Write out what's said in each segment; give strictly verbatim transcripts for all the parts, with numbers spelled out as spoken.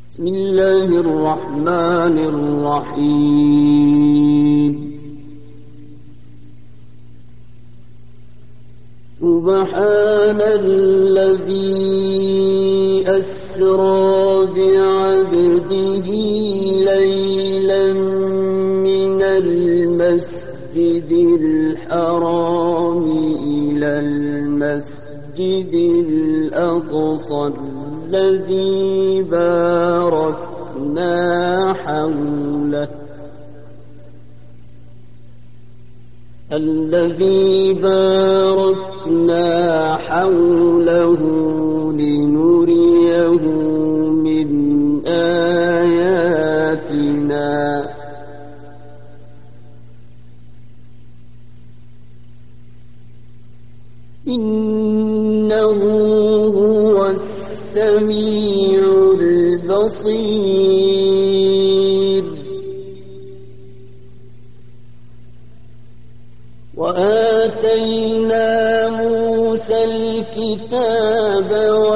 بسم الله الرحمن الرحيم. سبحان الذي أسرى بعبده ليلا من المسجد الحرام إلى المسجد الأقصى الذي باركنا حوله الذي باركنا حوله لنريه من آياتنا إنه هو السميع البصير. وآتينا موسى الكتاب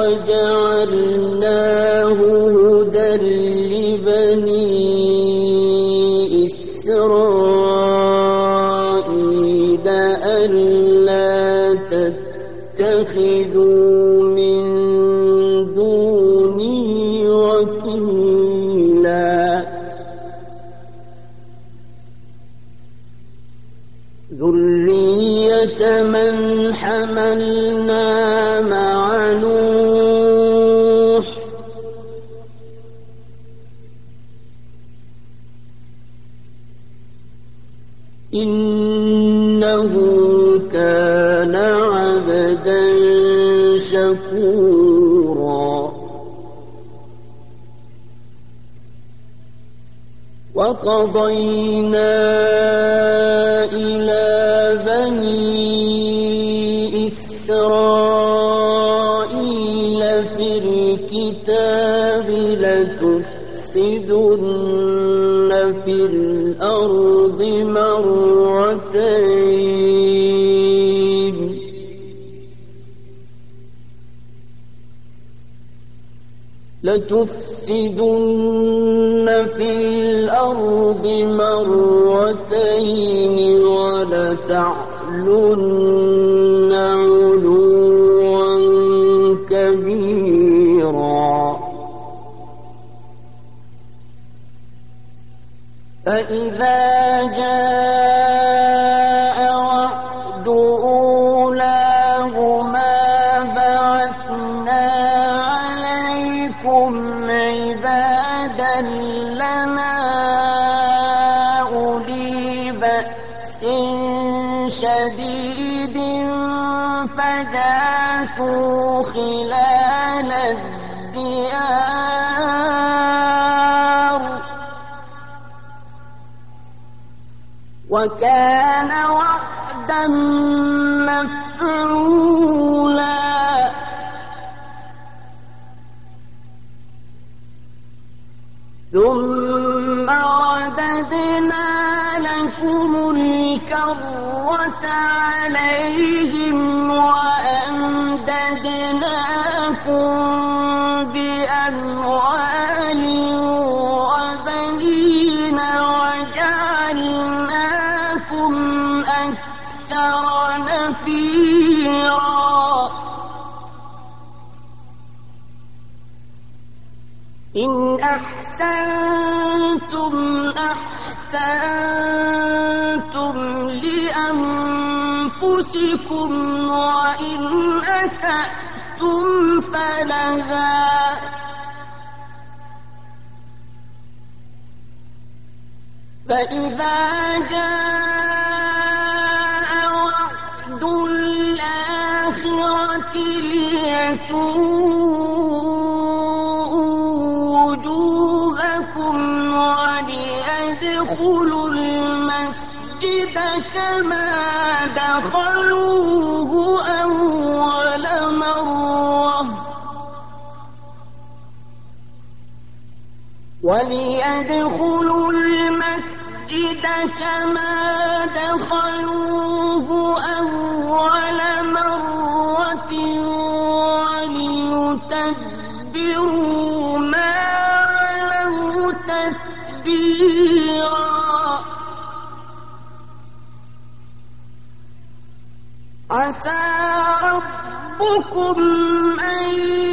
وجعلناه هدى لبني إسرائيل ألا تتخذوا من دوني وكيلا ذرية من حملنا مع نوح إنه كان عبدا شكورا. وقضينا إلى بني إسرائيل في الكتاب لتفسدن في الأرض مرتين لتفسدن في الأرض مرتين ولتعلن علوا كبيرا. فإذا جاء وعد أولاهما بعثنا عليكم عبادا لنا أولي بأس شديد فجاسوا خلال الديار وكان وعدا مفعولا. ثم رددنا لكم الكرة عليهم وأمددناكم بأموال وبنين وجعلناكم أكثر نفيرا. إن أحسنتم أحسنتم لأنفسكم وإن أسأتم فلها فإذا جاء وعد الآخرة ليسوءوا وجوهكم وليدخلوا المسجد كما دخلوه أول مرة وليدخلوا المسجد كما دخلوه أول مرة وليتبروا ما كبيرا عسى ربكم أن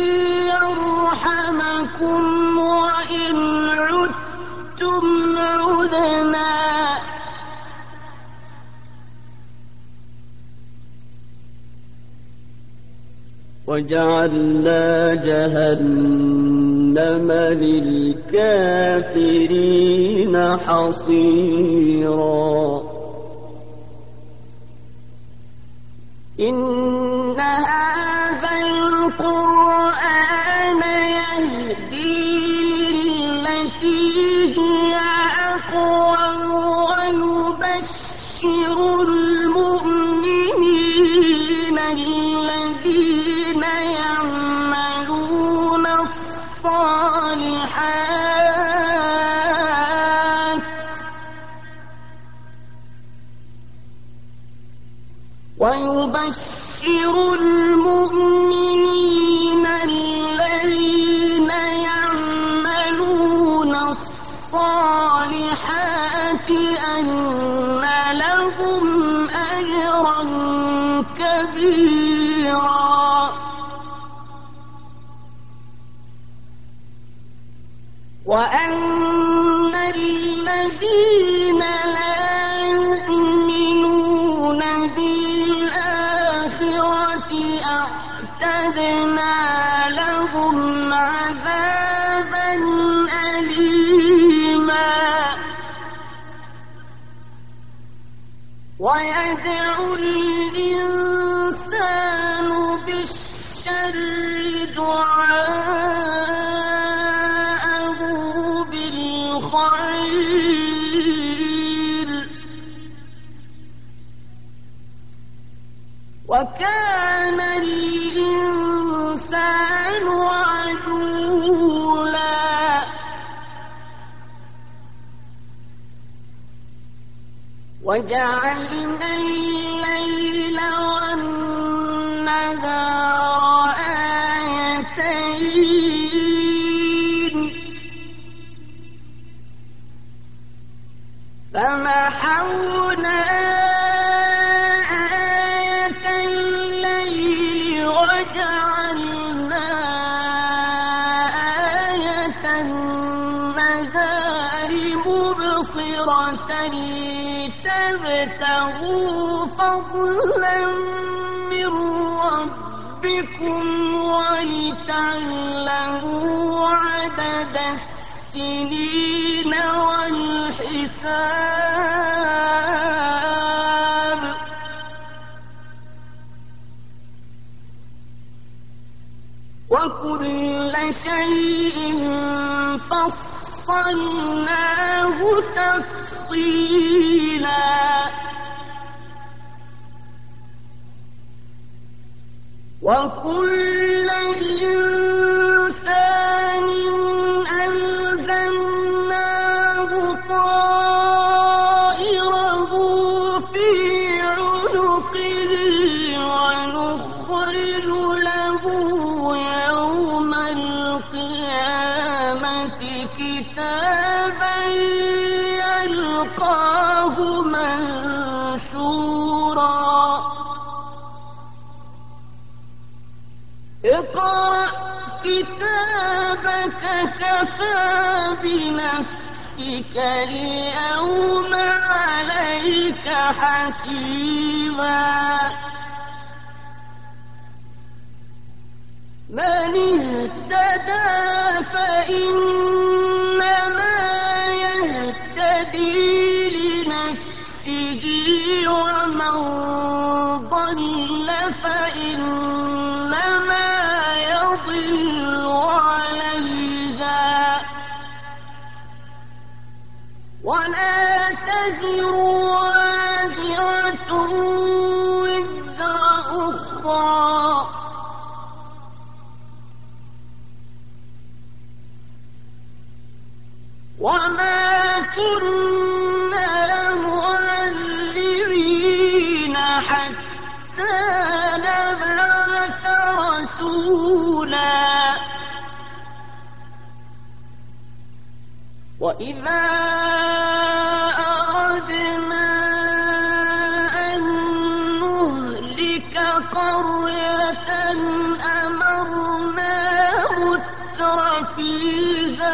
يرحمكم وإن عدتم عدنا وجعلنا جهنم للكافرين حصيرا إن هذا القرآن يهدي للتي هي أقوم ويبشر المؤمنين الذين يعملون الصالحات ويبشر المؤمنين الذين يعملون الصالحات أن لهم أجرا كبيرا وأن الذين لا يؤمنون بالآخرة أعتدنا لهم عذابا أليما ويدعو الإنسان بالشر دعاءه بالخير وكان الإنسان عجولا وجعلنا الليل والنهار آيتين فمحونا آية الليل وجعلنا آية النهار مبصرة لتبتغوا فضلا من ربكم ولتعلموا عدد السنين والحساب وكل شيء فصلناه تفصيلا وكل إنسان ألزمناه طائره في عنقه ونخرج له يوم القيامة كتابا يلقاه منشورا اقرأ كتابك كفى بنفسك اليوم عليك حسيبا من اهتدى فإنما يهتدي لنفسه ومن ضل فإنما يضل عليها ولا تزر وازرة وزر أخرى وما كنا معذبين حتى نبعث رسولا وإذا أردنا أن نهلك قرية أمرنا متر فيها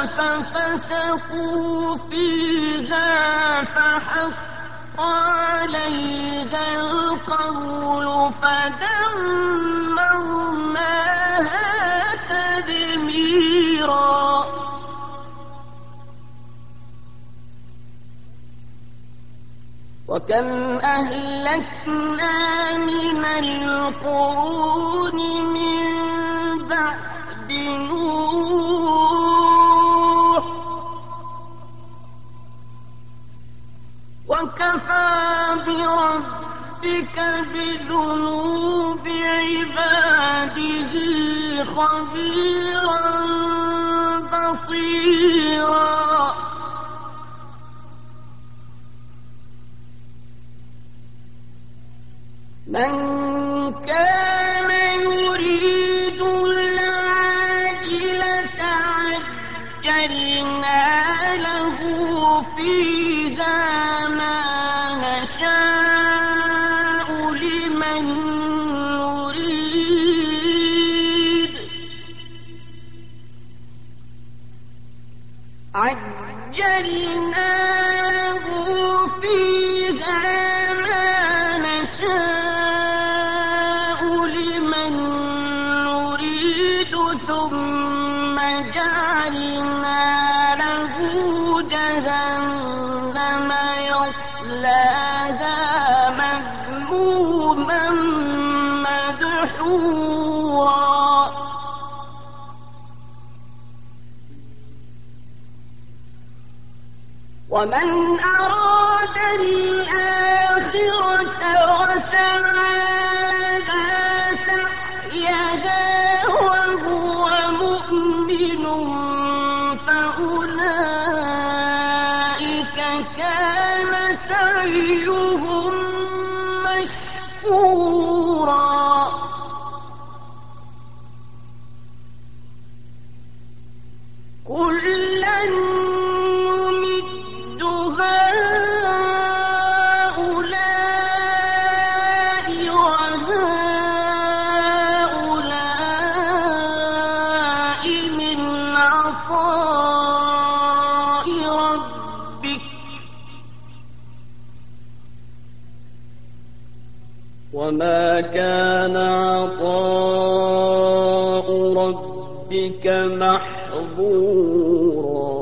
ففسقوا فيها فحق عليها القول فدمرناها تدميرا وكم أهلكنا من القرون من بعد نوح وكفى بربك بذنوب عباده خبيرا بصيرا من كان يريد العاجلة عجلنا له فيها ما نشاء لمن نريد عجلنا له فيها ما نشاء ثم جعلنا له جهنم يصلاها مذموما مدحورا ومن أراد الآخرة وسعى لها سعيها وهو مؤمن فأولئك كان سعيهم مشكورا كلا نمد هؤلاء وهؤلاء من عطاء ربك وما كان عطاء ربك محظورا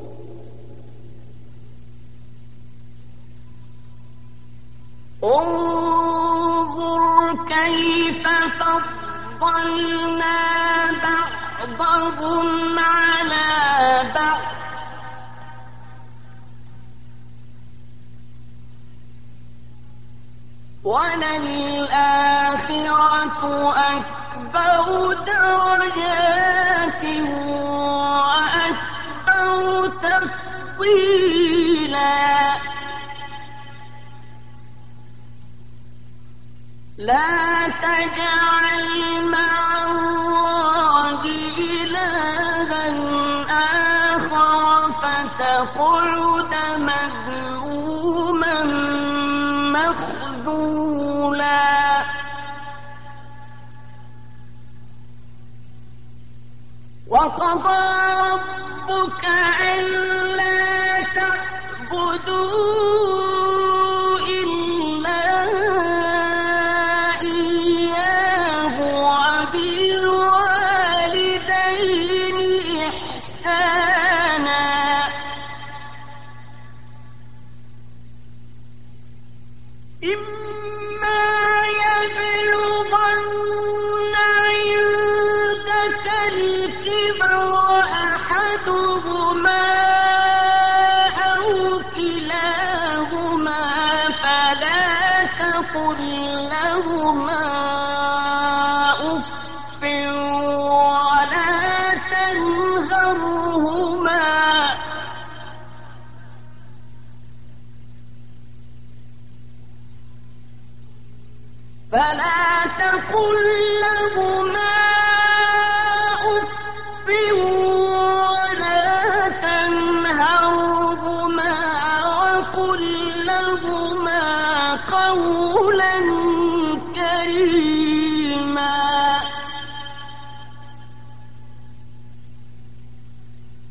انظر كيف فضلنا بعضهم على بعض وللآخرة أكبر درجات وأكبر تفضيلا لا تجعل مع الله إلها آخر فتقعد مذموما مخذولا وقضى ربك ألا تعبدوا إلا إياه وبالوالدين إحسانا إما يبلغن عندك الكبر أحدهما أو كلاهما فلا تقل لهما أف ولا تنهرهما فلا تقل لهما أف ولا تنهرهما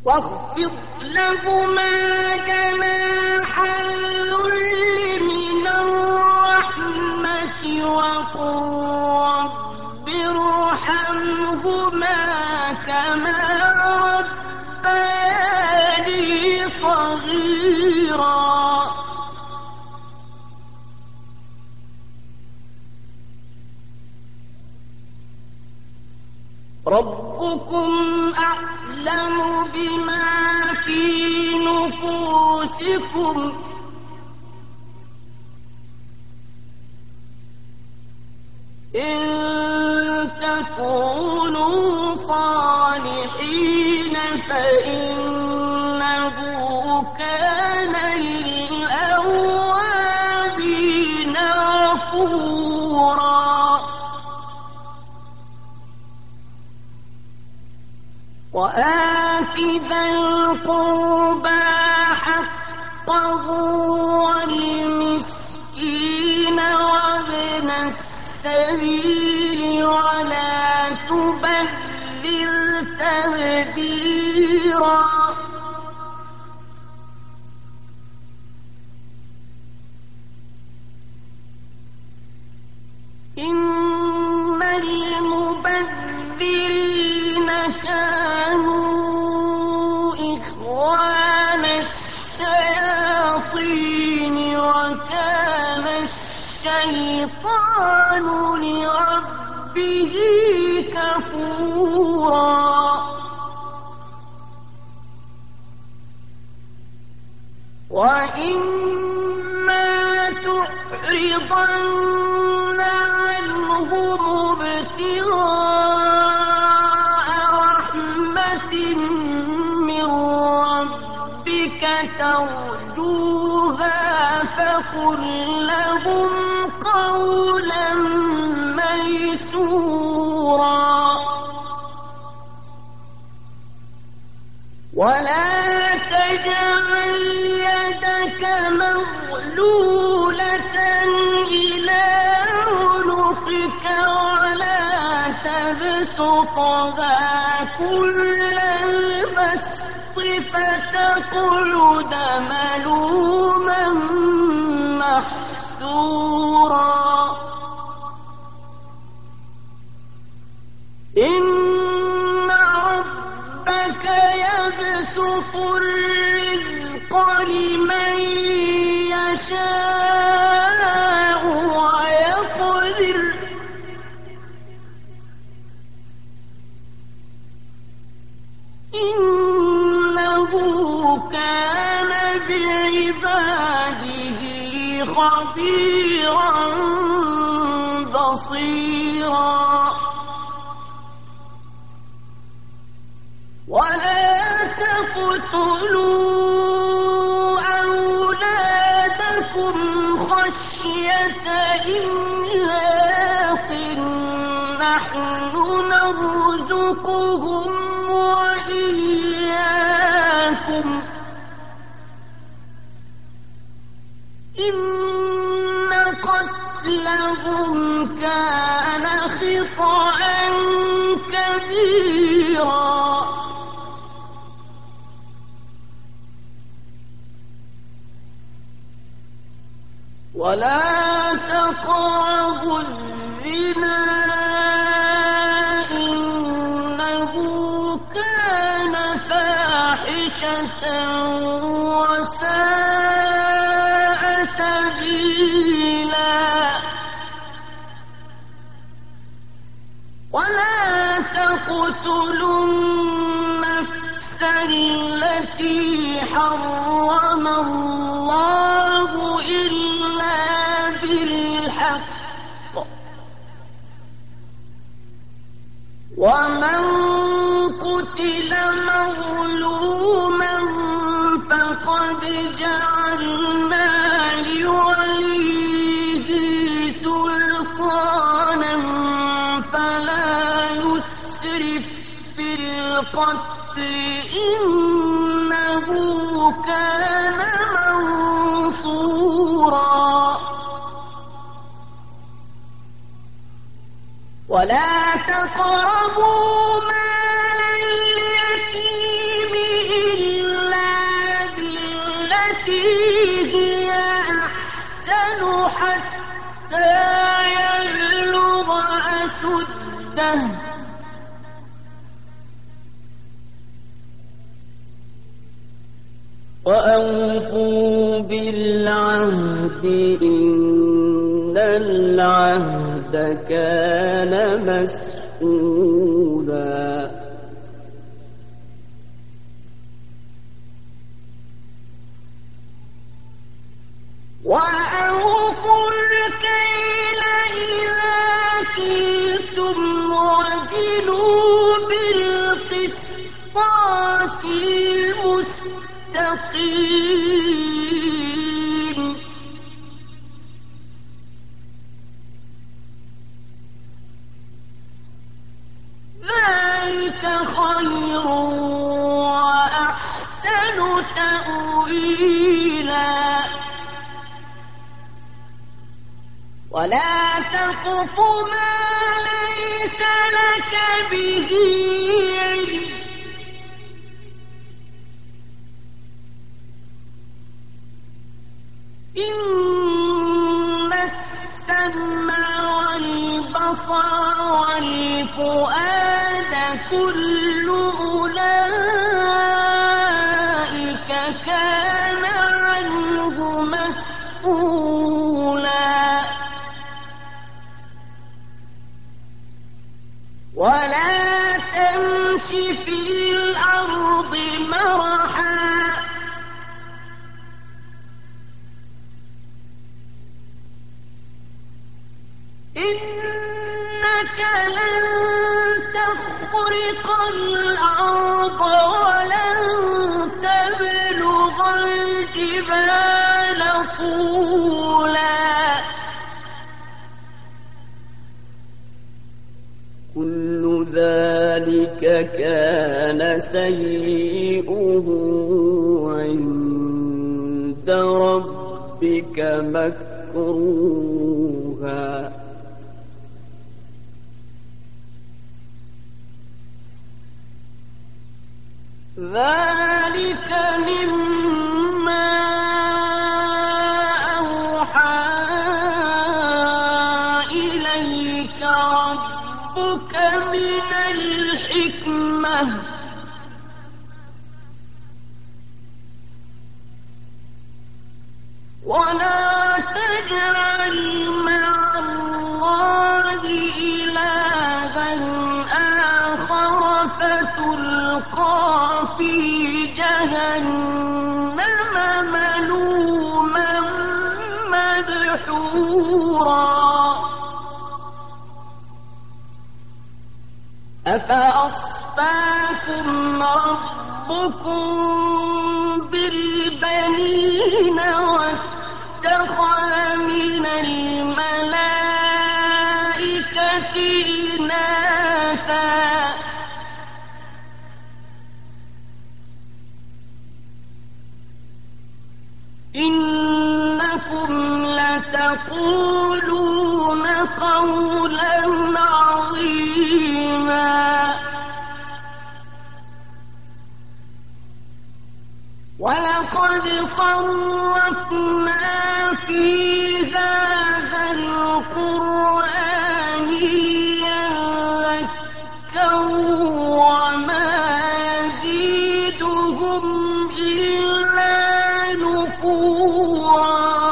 واخفض لهما جناح الذل من الرحمة وقل رب ارحمهما كما ربياني صغيرا. ربكم أعلم بما في نفوسكم إن تكونوا صالحين فإنه كان للأوابين غفورا. وآت ذا القربى حقه والمسكين وابن السبيل ولا تبذر تبذيرا. إن المبذرين كانوا إخوان الشياطين وكان الشيطان لربه كفورا. وإما تعرضن عنهم ابتغاء رحمة من ربك ترجوها فقل لهم قولا ميسورا. ولا تجعل يدك مغلولة إلى عنقك ولا تبسطها كل البسط فتقعد ملوما محسورا. إن ربك يبسط الرزق لمن يشاء ويقدر إنه كان بعباده خبيرا بصيرا. ولا تقتلوا أولادكم خشية إملاق نحن نرزقهم وإياكم إن قتلهم كان خطأ كبيرا. ولا تقربوا الزنا إنه كان فاحشة وساء سبيلا. ولا تقتلوا النفس التي حرم الله إلا بالحق ومن قتل مظلوما فقد جعلنا لوليه سلطانا فلا يسرف في القتل إنه كان منصورا. ولا تقربوا مال اليتيم أشده وأوفوا بالعهد إن العهد كان مسؤولا وأوفوا الكيل إذا كلتم وزنوا بالقسطاس المستقيم ذلك خير وأحسن تأويلا ولا تقف ما ليس لك به علم إن السمع والبصر والفؤاد كل أولئك كان عنه مسؤولا ولا تمش في الأرض مرحا إنك لن تخرق الأرض ولن تبلغ الجبال طولا كل ذلك كان سيئه عند ربك مكروها ذلك مما أوحى إليك ربك من الحكمة ولا تجعل مع الله إلها آخر فتلقى في جهنم ملوما مدحورا أفأصفاكم ربكم بالبنين واتخذ من الملائكة إناثا إنكم لتقولون قولا عظيما ولقد صرفنا في هذا القرآن ليذكروا وما يزيدهم إلا نفورا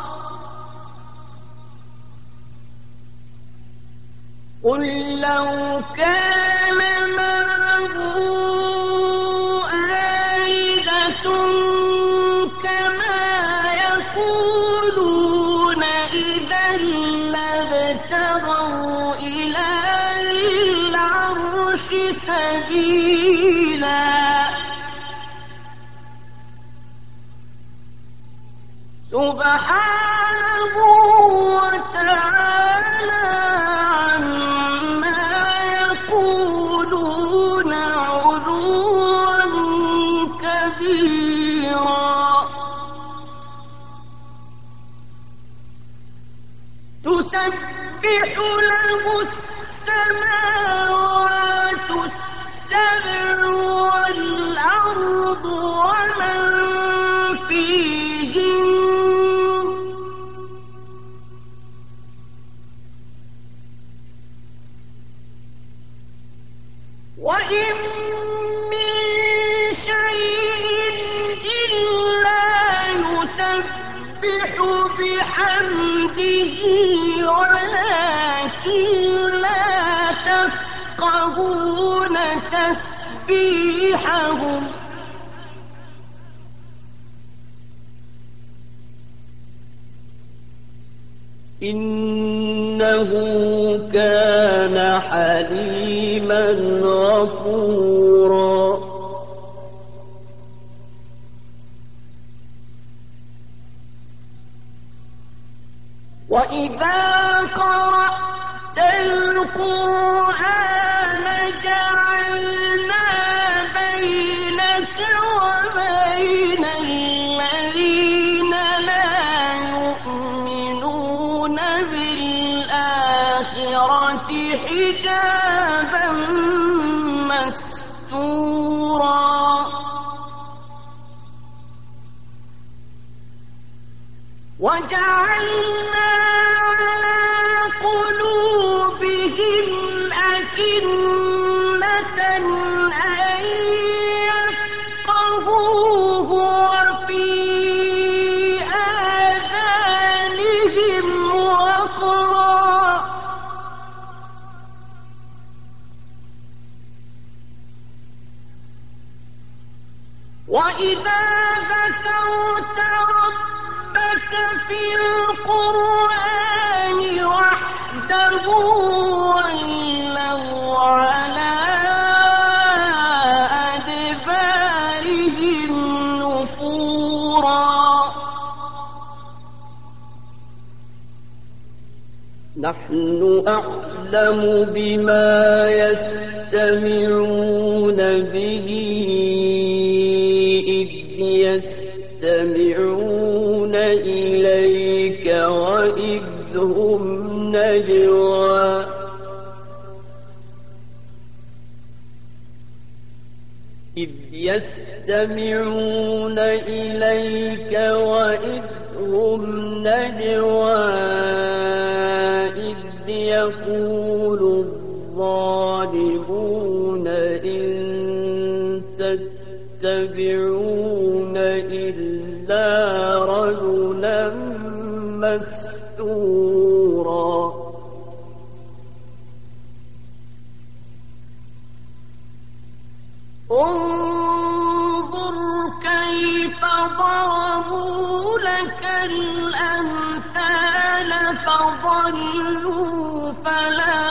قل لو كان معه آلهة كما يقولون إذا لابتغوا إلى ذي العرش سبيلا سبحانه وتعالى عما يقولون علوا كبيرا تسبح له السماوات السبع والأرض ومن فيهن بحمده ولكن لا تفقهون تسبيحهم إنه كان حليما غفورا. وإذا قرأت القرآن جعلنا بينك وبين الذين لا يؤمنون بالآخرة حجابا مستورا. وجعلنا على قلوبهم أكنة أن يفقهوه وفي آذانهم وقرا وإذا ذكرت ربك في القرآن وحده ولوا على أدبارهم نفورا. نحن أعلم بما يستمعون به إذ يستمعون إليك وإذ هم نجوى إذ يستمعون إليك وإذ هم نجوى إذ يقول الظالمون إن تتبعون إلا رجلا مستورا. انظر كيف ضربوا لك الأمثال فضلوا فلا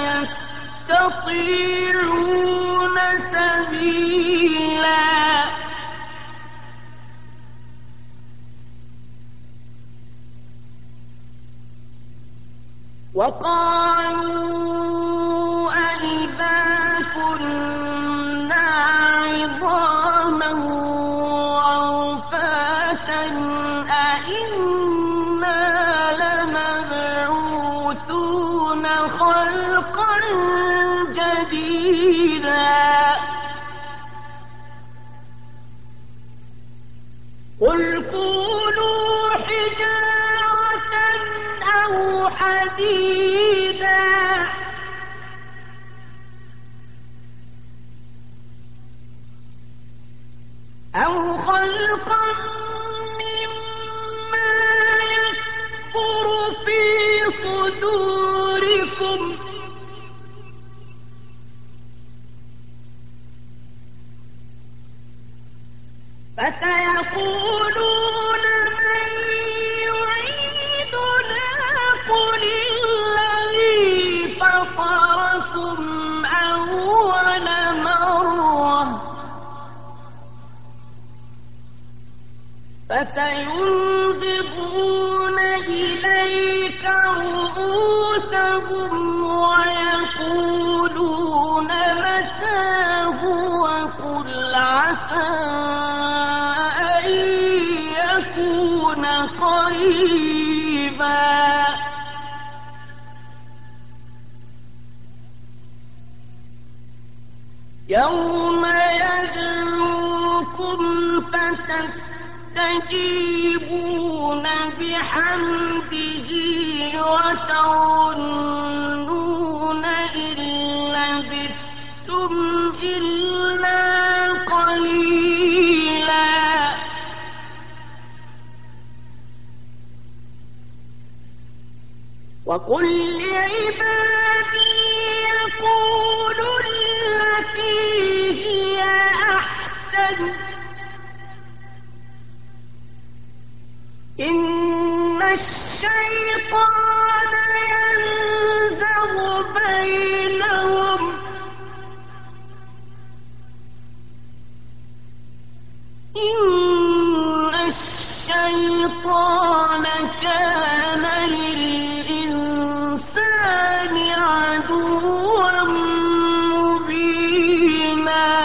يستطيعون سبيلا. وقالوا أئذا كنا عظاما ورفاتا أئنا لمبعوثون خلقا جديدا. قل كونوا حجارة أو حديدا أو خلقا مما يكبر في صدوركم فسيقولون من يعيدنا قل الذي فطركم أول مرة فسينغضون إليك رؤوسهم ويقولون متى هو قل عسى أن يكون قريبا. يوم يدعوكم فتستجيبون بحمده وتظنون إن لبثتم إلا قليلا. وقل لعبادي يقولوا التي هي أحسن إن الشيطان ينزغ بينهم إن الشيطان كان للإنسان عدوا مبينا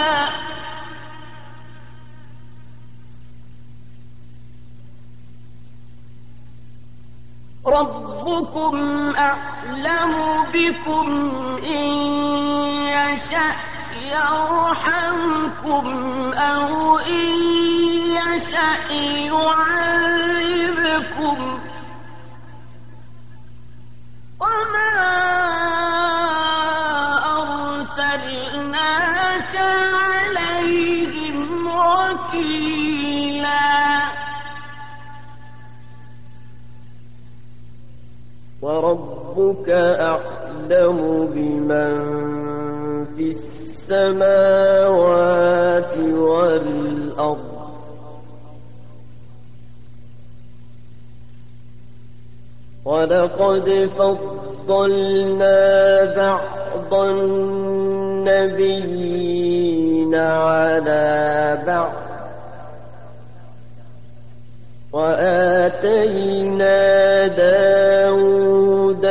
ربكم أعلم بكم إن يشأ يرحمكم أو إن يشأ يعذبكم وما أرسلناك عليهم وكيلا وربك أعلم بمن في السماوات والأرض ولقد فضلنا بعض النبيين على بعض وآتينا داود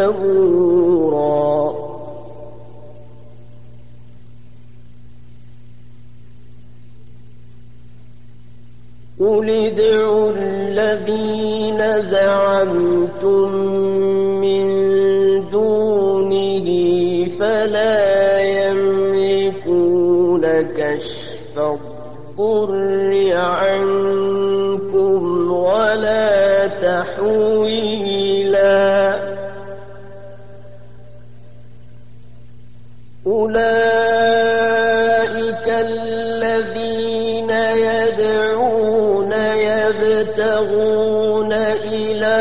زبورا قل ادعوا الذين زعمتم من دونه فلا يملكون كشف الضر عنكم ولا تحويلا أولئك الذين يدعون يبتغون إلى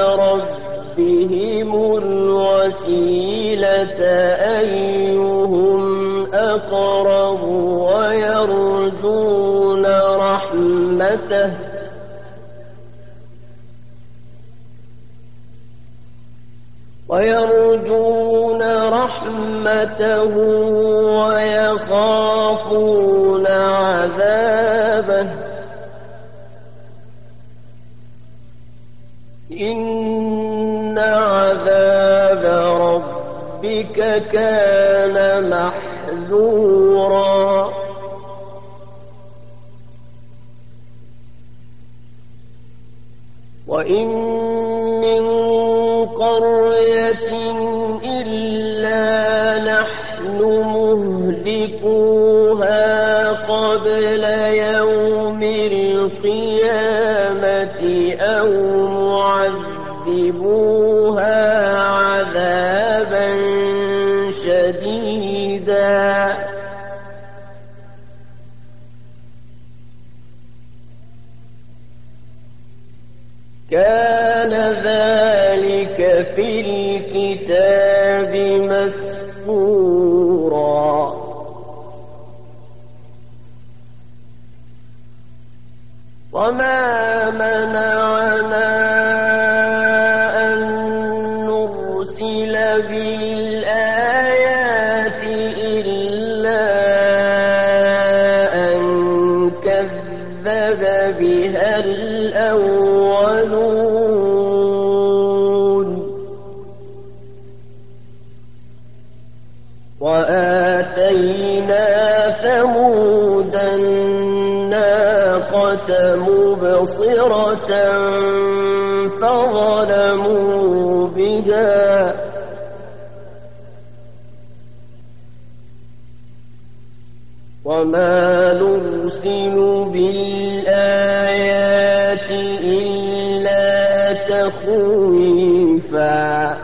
ربهم الوسيلة أيهم أقرب ويرجون رحمته ويرجون رحمته ويخافون عذابه إن عذاب ربك كان محذورا وإن من قرية إلا نحن مهلكوها قبل يوم القيامة أو معذبوها عذابا شديدا كان ذلك في الكتاب مسطورا وما منعنا أن نرسل بالآيات إلا أن كذب بها الأولون وآتينا ثمود الناقة مبصرة فظلموا بها وما نرسل بالآيات إلا تخويفا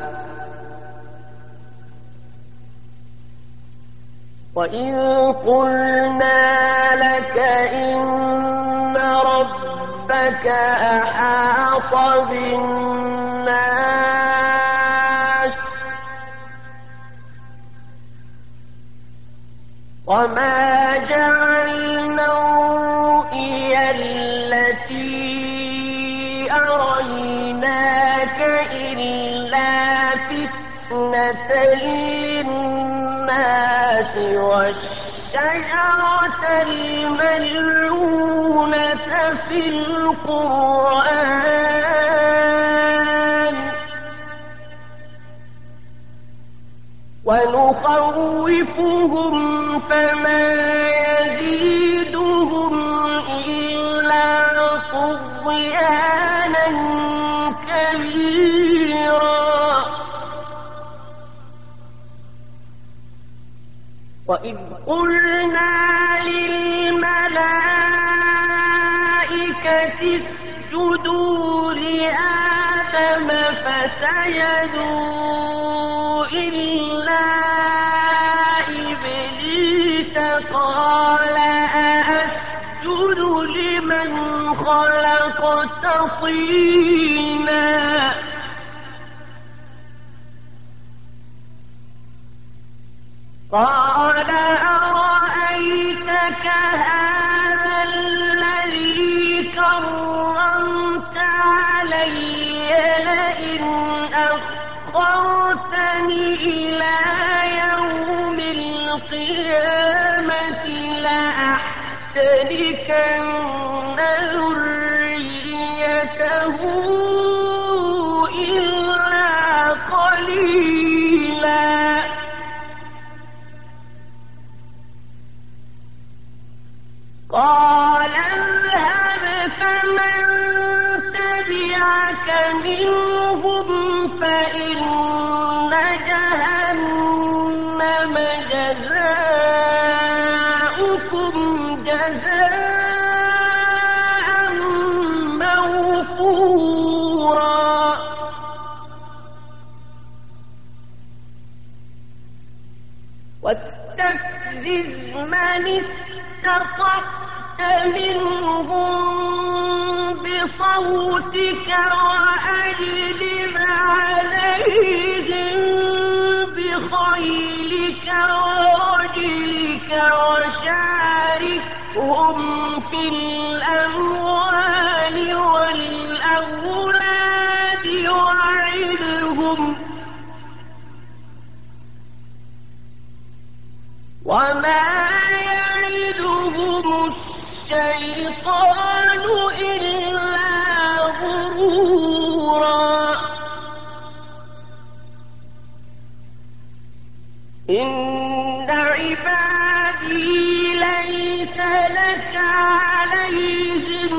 وإذ قلنا لك إن ربك أحاط بالناس وما جعلنا الرؤيا التي أريناك إلا فتنة للناس والشجرة الملعونة في القرآن ونخوفهم فما يزيدهم إلا طغيانا كبيرا. وإذ قلنا للملائكة اسجدوا لآدم فسجدوا إلا إبليس قال أأسجد لمن خلقت طينا قال أرأيتك هذا الذي كرمت علي لئن أخرتني إلى يوم القيامة لأحتركن ذريته إلا قليلا. قال اذهب فمن تبعك منهم فإن جهنم جزاؤكم جزاء موفورا. واستفزز من استطعت منهم بصوتك وأجلب عليهم بخيلك ورجلك وشاركهم في الأموال والأولاد وعدهم وما يعدهم الشيطان إلا غرورا. إن عبادي ليس لك عليهم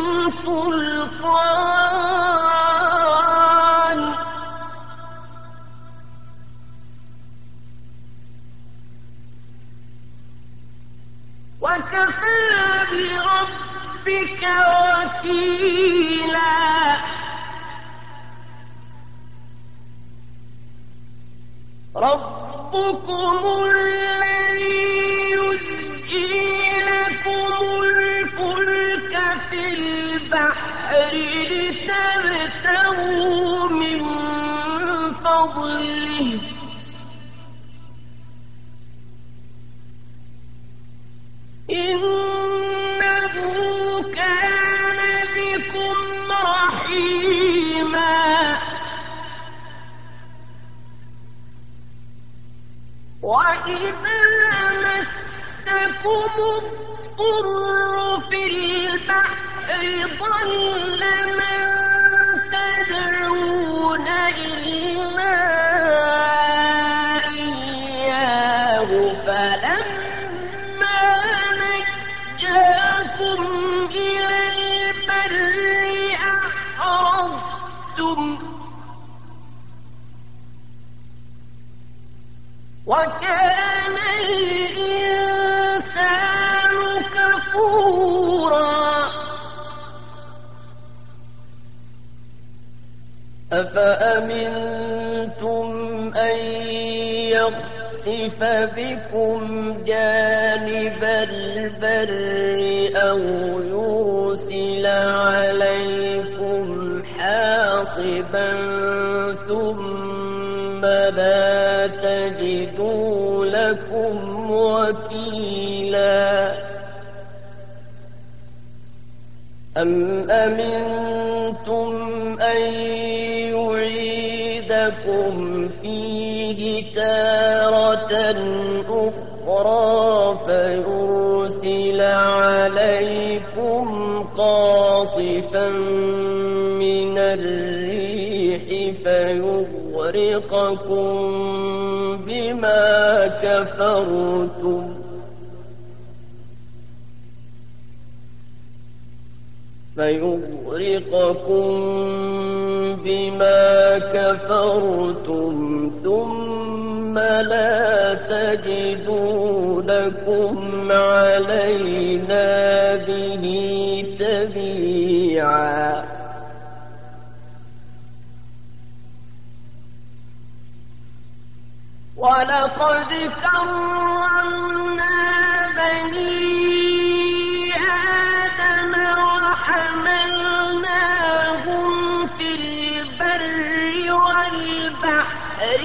سلطان وكفى بربك وكيلا. ربكم الذي يزجي لكم الفلك في البحر لتبتغوا من فضله إنه كان بكم رحيما. وإذا مسكم الضر في البحر ضل من تدعون إلا إياه فلما نجاكم إلى البر أعرضتم وكان الإنسان كفورا. أفأمنتم أن يخسف بكم جانب البر أو يرسل عليكم حاصبا ثم لا تجدوا لكم وكيلا. أم أمنتم أن يعيدكم فيه تارة أخرى فيرسل عليكم قاصفا من الريح فيغرقكم بما كفرتم فيغرقكم بما كفرتم ثم لا تجدوا لكم علينا به تبيعا ولقد كرمنا بني آدم وحملناهم في البر والبحر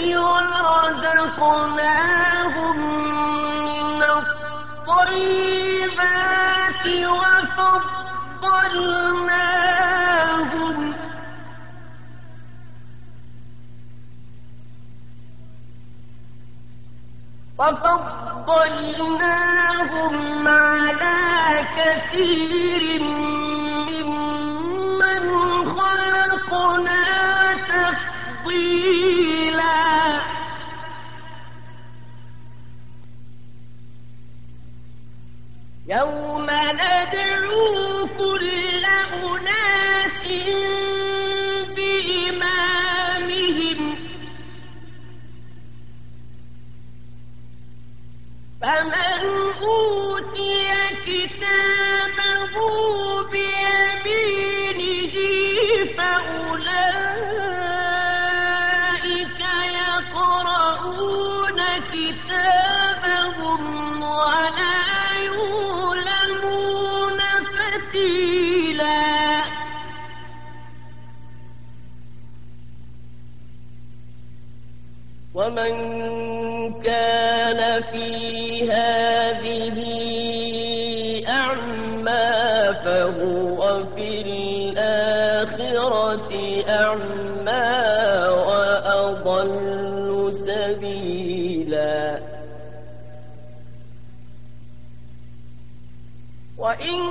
ورزقناهم من الطيبات وفضلناهم وفضلناهم على كثير ممن خلقنا تفضيلا يوم ندعو كل أناس بإمامهم فمن أوتي كتابه بيمينه فأولئك يقرؤون كتابهم ولا يظلمون فتيلا ومن كان في هذه أعمى فهو في الآخرة أعمى وأضل سبيلا وإن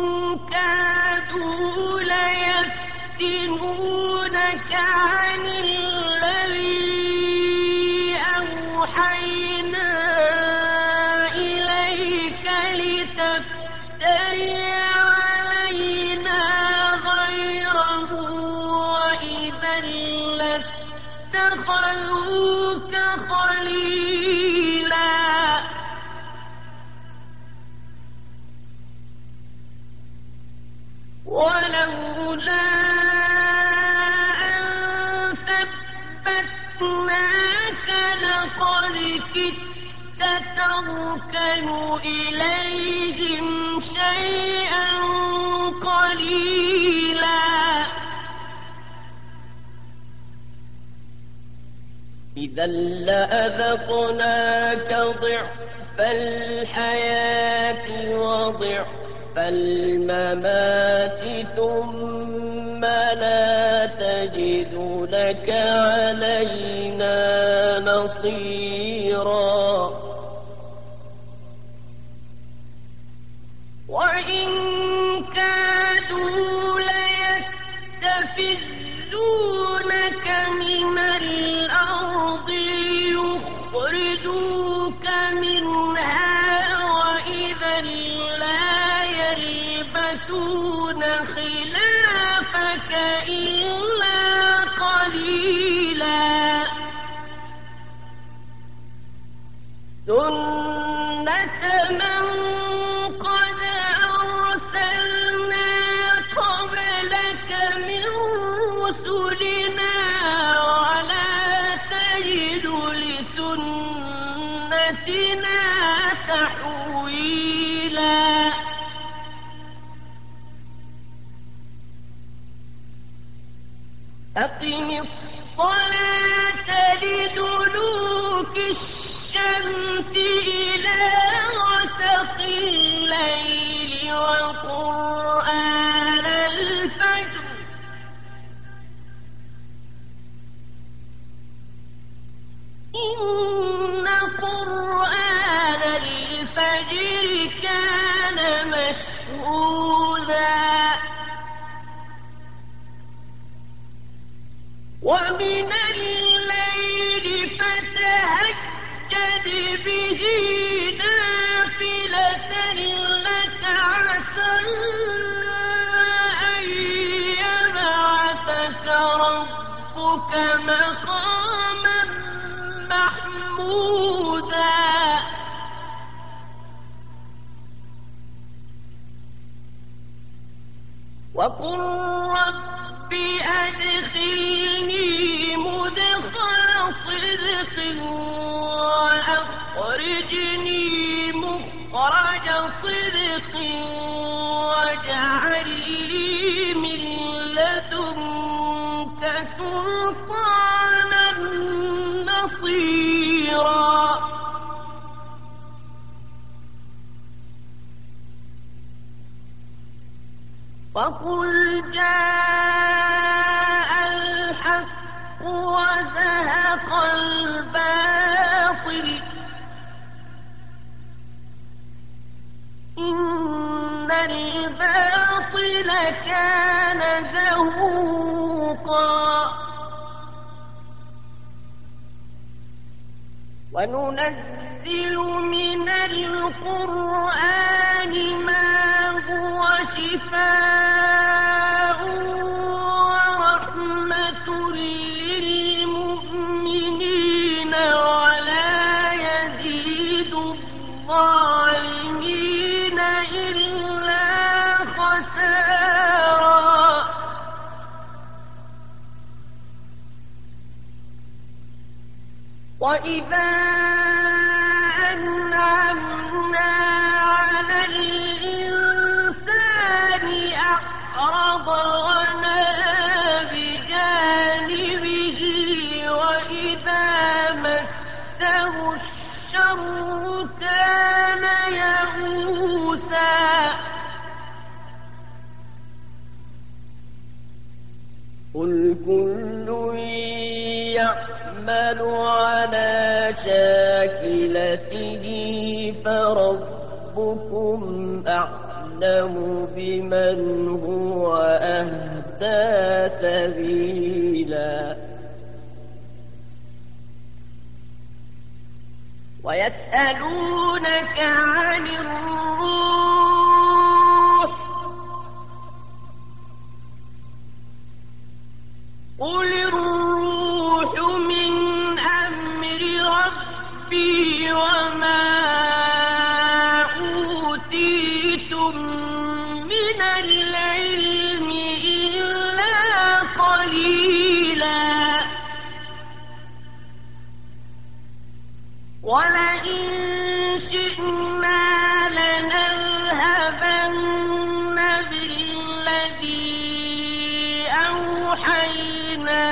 كادوا ليفتنونك عن الذي أوحينا إليك لتفتري علينا غيره وإذا لاتخذوك خليلا ولولا أن ثبتناك لقد كدت تركن إليهم شيئا قليلا إذا لأذقناك ضعف الحياة وضعف الممات ثم لا تجد لك علينا نصيرا وإن كادوا ليستفزونك من الأرض ليخرجوك منها وإذا لا يلبثون خلافك إلا قليلا سنة من قد أرسلنا قبلك من رسلنا ولا تجد لسنتنا تحويلا أقم الصلاة لدلوك الشمس إلى غسق الليل وقرآن ومن الليل فتهجد به نافلة لك عسى أن يبعثك ربك مقاما محمودا وقل رب أدخلني مدخل صدق وأخرجني مخرج صدق واجعل لي من لدنك سلطانا نصيرا فقل جاء الحق وزهق الباطل إن الباطل كان زهوقا وننزل من القرآن ما هو شفاء ورحمة للمؤمنين ولا يزيد الظالمين إلا خسارا وإذا أنعمنا على الإنسان أعرض ونأى بجانبه وإذا مسه الشر كان يئوسا قل كل يعمل على شاكلته فربكم أعلم بمن هو أهدى سبيلا ويسألونك عن الروح قل الروح من أمر ربي وما أوتيتم من العلم إلا قليلا ولئن شئنا لنذهبن بالذي أوحينا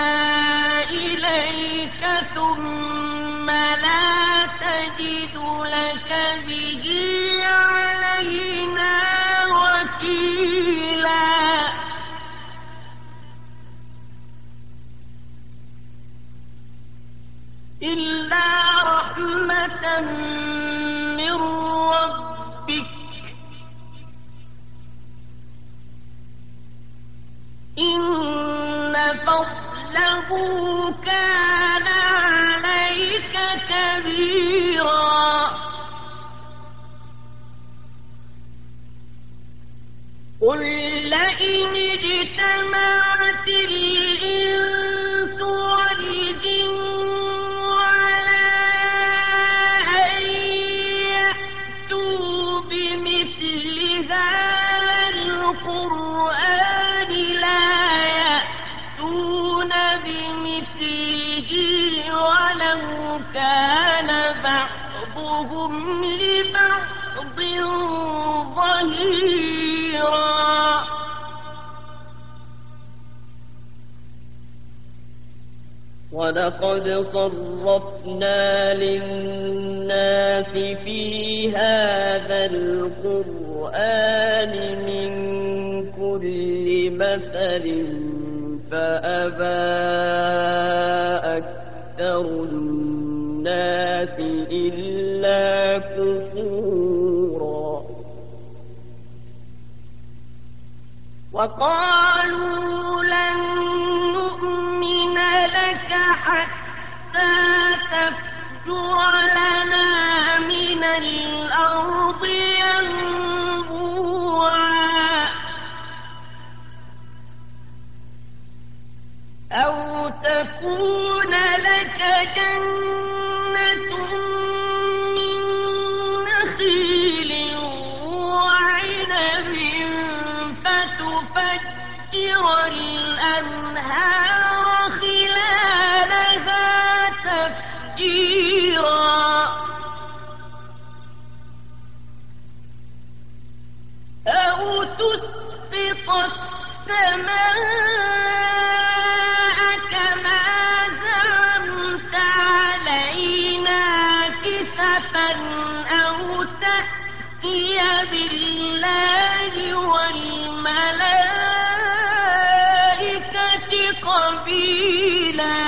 إليك ثم لا تجد لك به علينا وكيلا إلا رحمة من ربك إن فضله كان عليك كبيرا قل لئن اجتمعت الإنس والجن على أن يأتوا بمثل هذا القرآن لا يأتون بمثله ولو كان بعضهم لبعض ظهيرا ولقد صرفنا للناس في هذا القرآن من كل مثل فأبى أكثر الناس إلا كفورا وقالوا لن نؤمن لنا من الأرض ينبوعا أو تكون لك جنة من نخيل وعنب فتفجر الأنهار خلالها تفجيرا أو تسقط السماء كما زعمت علينا كسفا أو تأتي بالله والملائكة قبيلا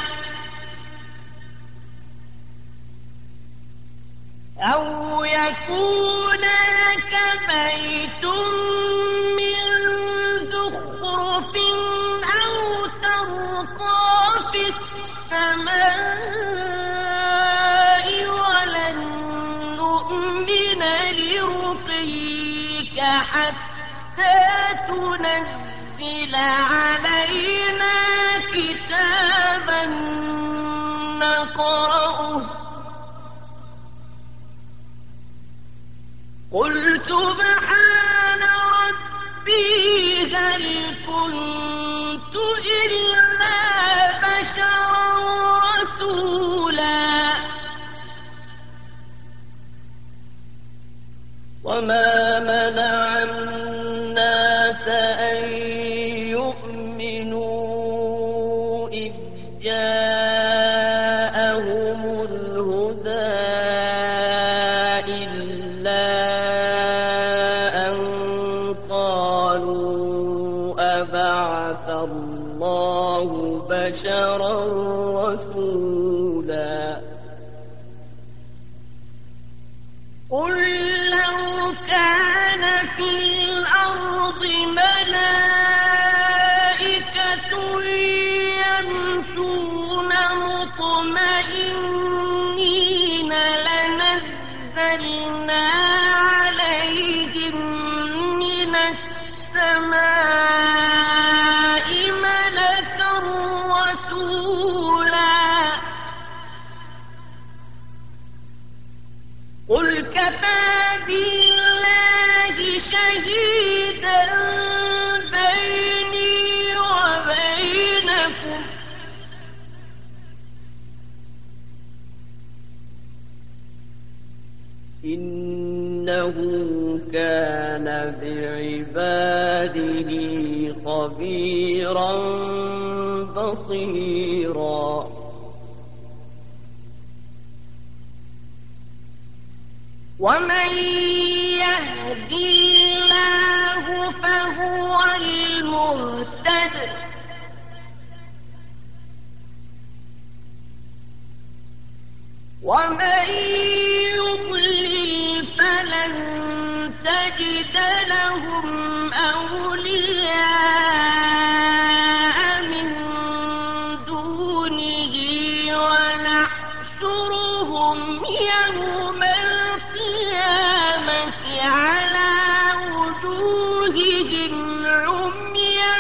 أو يكون لك بيت من زخرف أو ترقى في السماء ولن نؤمن لرقيك حتى تنزل علينا كتابا نقرأه قل سبحان ربي هل كنت إلا بشرا رسولا وما منع الناس أن يؤمنوا إذ جاءهم الهدى إلا أن قالوا أبعث الله بشرا رسولا قل لو كان في الأرض ملائكة يمشون مطمئنين لنزلنا عليهم من السماء ملكا رسولا قل كفى بالله شهيدا بيني وبينكم إنه كان بعباده خبيرا بصيرا ومن يهد الله فهو المهتد ومن يضلل فلن تجد لهم أولياء من دونه ونحشرهم يوم القيامة على وجوههم عميا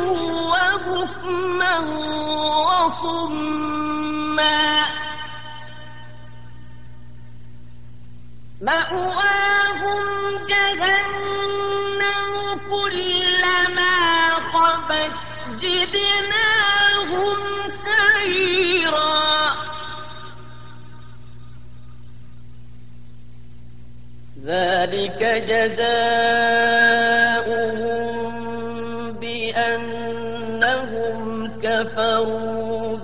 وبكما وصما مأواهم جهنم كلما خبت زدناهم سعيرا ذلك جزاؤهم بأنهم كفروا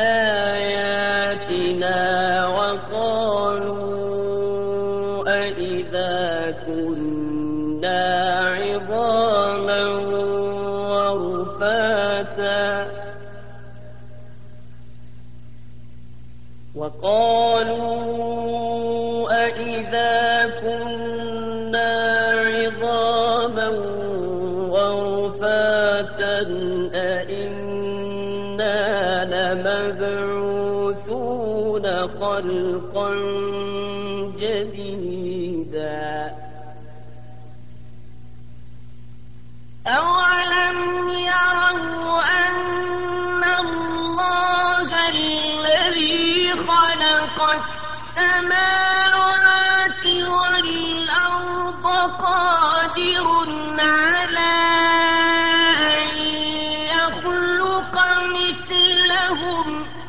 بآياتنا وقالوا أإذا كنا عظاما ورفاتا وقالوا أإذا كنا عظاما ورفاتا أإنا لمبعوثون خلقا جديدا أولم يروا أن الله الذي خلق السماوات والأرض قادر على أن يخلق مثلهم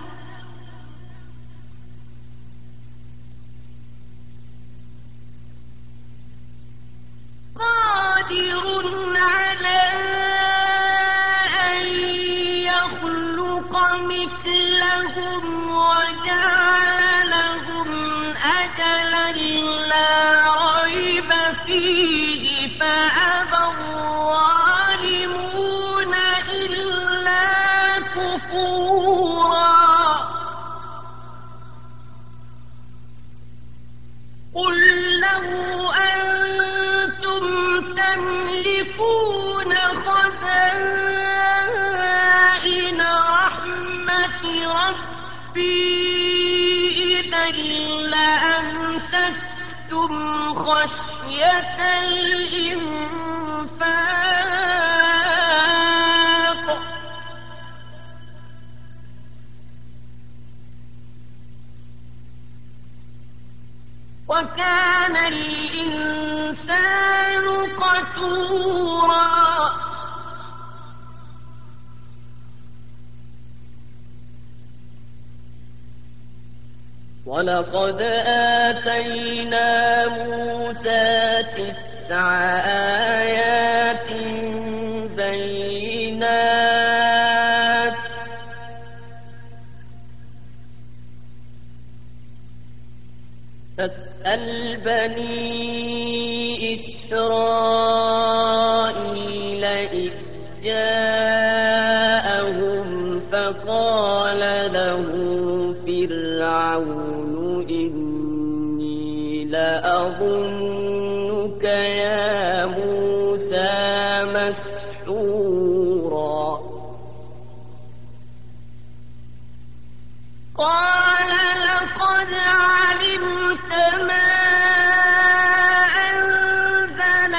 قادر على أن يخلق مثلهم وجعل لهم أجلا لا ريب فيه فأبى الظالمون إلا كفورا قل لو أنتم تملكون خزائن رحمة ربي إذا لأمسكتم خشية الإنفاق وكان الإنسان قتورا ولقد آتينا موسى تسع آيات بينات فاسأل بني إسرائيل إذ جاءهم فقال له فرعون إني لأظنك يا موسى مسحورا قال لقد علمت ما أنزل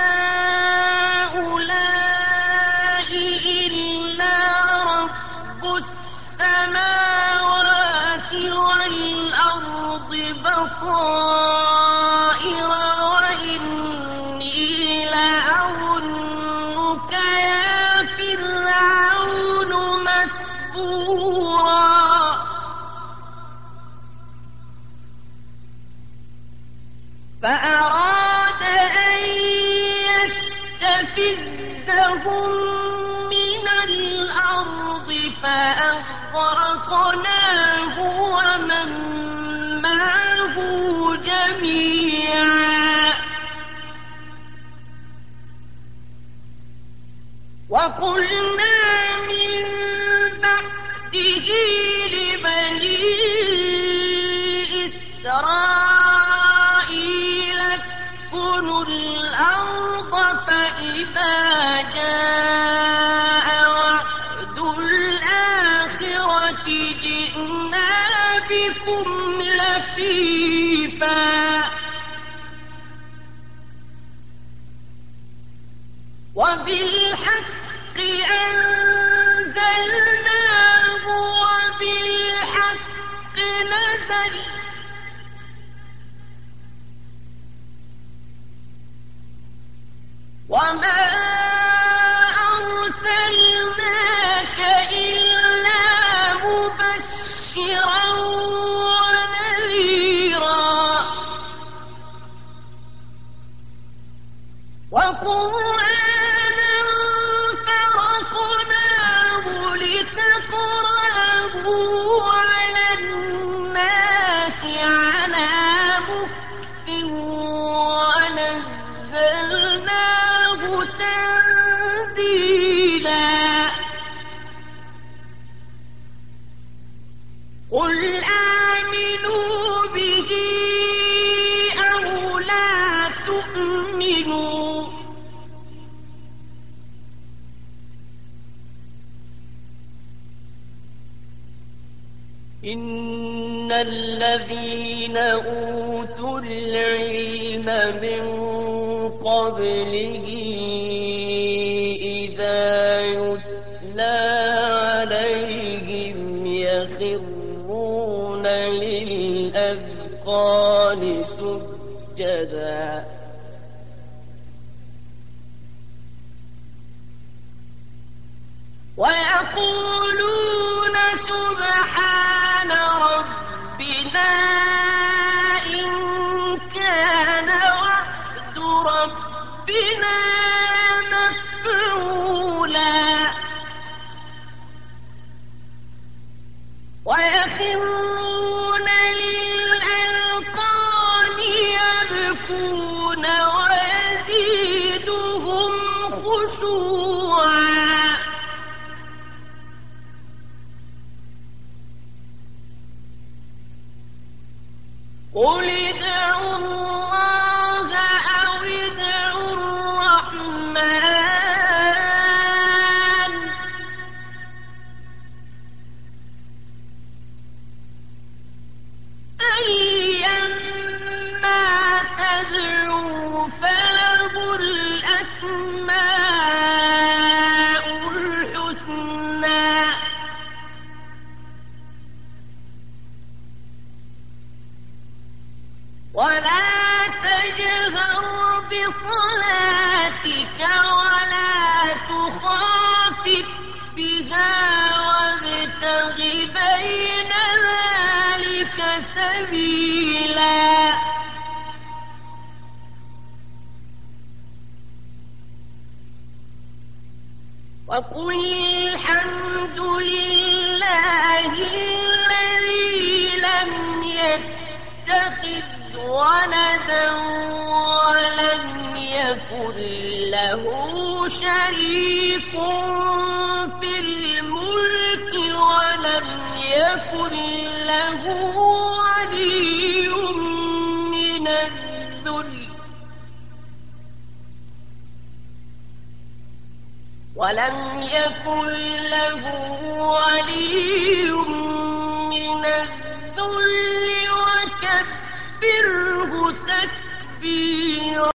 هؤلاء إلا رب السماوات والأرض بصائر وإني لأظنك يا فرعون مسحورا فأراد أن يستفزهم من الأرض فأغرقناه ومن معه جميعا وقلنا من بعده لبني إسرائيل اسكنوا الأرض فإذا جاء وعد الآخرة جئنا بكم لفيفا وبالحق أنزلناه إن الذين أوتوا العلم من قبله إذا يتلى عليهم يخرون للأذقان سجدا ويقولون سبحان ربنا إن كان وعد ربنا مفعولا ويخرون للأذقان يبكون ويزيدهم خشوعا قل ادعوا الله أو ادعوا الرحمن أيما تدعوا فله الأسماء الحسنى ولا تجهر بصلاتك ولا تخافت بها وابتغ بين ذلك سبيلا وقل الحمد لله الذي لم يتخذ ولدا ولم يكن له شريك في الملك ولم يكن له ولي من الذل ولم يكن له ولي من الذل وكبره تكبيرا